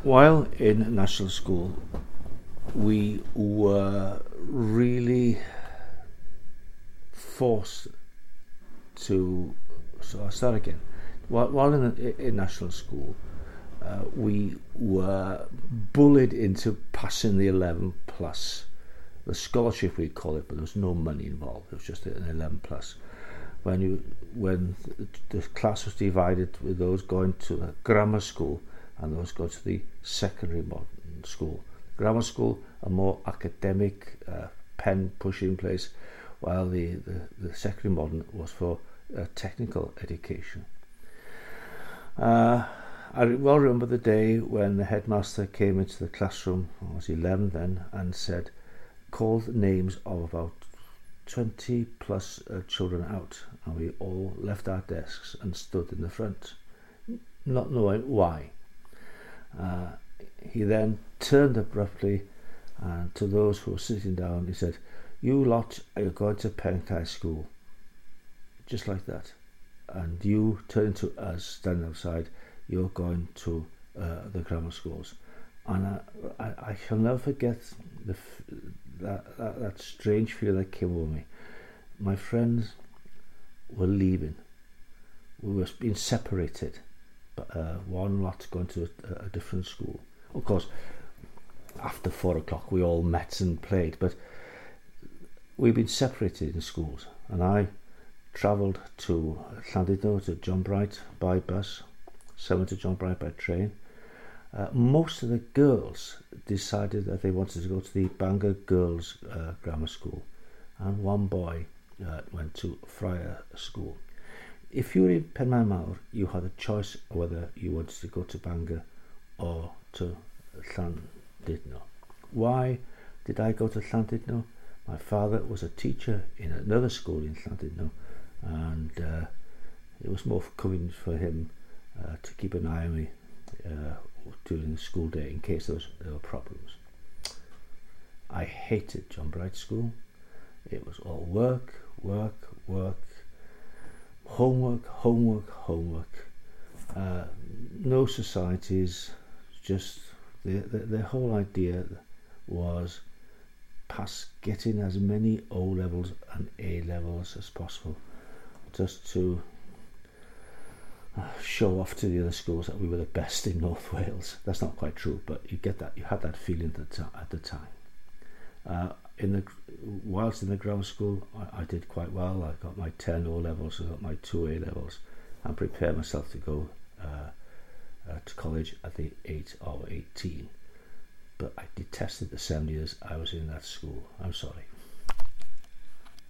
While in national school, we were really forced to. So I'll start again. While in national school, we were bullied into passing the 11 plus. The scholarship we'd call it, but there was no money involved. It was just an 11 plus. When the class was divided with those going to the grammar school and those going to the secondary modern school. Grammar school, a more academic, pen pushing place, while the secondary modern was for technical education. I well remember the day when the headmaster came into the classroom, I was 11 then, and called names of about 20 plus children out, and we all left our desks and stood in the front, not knowing why. He then turned abruptly and to those who were sitting down, he said, "You lot are going to Penrith High School," just like that. And you turn to us standing outside, you're going to the grammar schools. And I shall never forget that strange feeling that came over me. My friends were leaving. We were being separated. One lot going to a different school. Of course, after 4 o'clock we all met and played, but we've been separated in schools. And I travelled to Llandudno, to John Bright by bus, some to John Bright by train. Most of the girls decided that they wanted to go to the Bangor Girls' Grammar School, and one boy went to Friar School. If you were in Penmaen Mawr, you had a choice whether you wanted to go to Bangor or to Llandudno. Why did I go to Llandudno? My father was a teacher in another school in Llandudno, and it was more convenient for him to keep an eye on me during the school day in case there were problems. I hated John Bright School. It was all work, homework. No societies. Just the whole idea was getting as many O levels and A levels as possible, just to show off to the other schools that we were the best in North Wales. That's not quite true, but you had that feeling at the time. Whilst in the grammar school, I did quite well. I got my 10 O levels, I got my 2 A levels, and prepared myself to go to college at the age of 18. But I detested the 7 years I was in that school. I'm sorry.